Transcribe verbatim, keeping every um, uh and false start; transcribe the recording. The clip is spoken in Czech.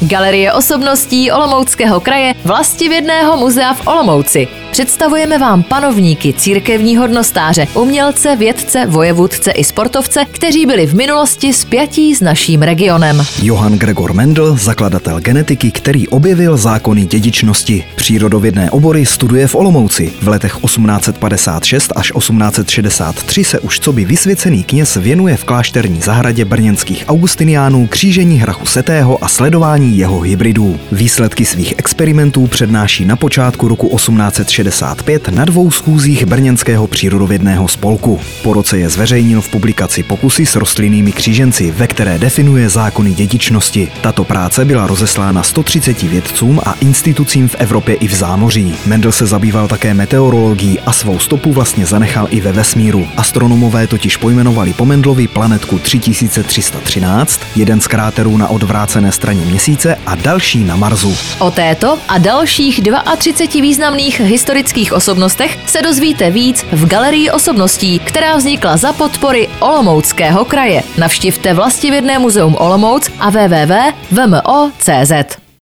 Galerie osobností Olomouckého kraje Vlastivědného muzea v Olomouci. Představujeme vám panovníky, církevní hodnostáře, umělce, vědce, vojevůdce i sportovce, kteří byli v minulosti spjatí s naším regionem. Johann Gregor Mendel, zakladatel genetiky, který objevil zákony dědičnosti. Přírodovědné obory studuje v Olomouci. V letech osmnáct padesát šest až osmnáct šedesát tři se už coby vysvěcený kněz věnuje v klášterní zahradě brněnských augustiniánů křížení hrachu setého a sledování jeho hybridů. Výsledky svých experimentů přednáší na počátku roku osmnáct šedesát pět na dvou schůzích brněnského přírodovědného spolku. Po roce je zveřejnil v publikaci Pokusy s rostlinnými kříženci, ve které definuje zákony dědičnosti. Tato práce byla rozeslána sto třiceti vědcům a institucím v Evropě i v zámoří. Mendel se zabýval také meteorologií a svou stopu vlastně zanechal i ve vesmíru. Astronomové totiž pojmenovali po Mendlovi planetku tři tisíce tři sta třináct, jeden z kráterů na odvrácené straně Měsíce a další na Marsu. O této a dalších třiceti dvou významných historických osobnostech se dozvíte víc v Galerii osobností, která vznikla za podpory Olomouckého kraje. Navštivte Vlastivědné muzeum Olomouc a w w w tečka v m o tečka c z.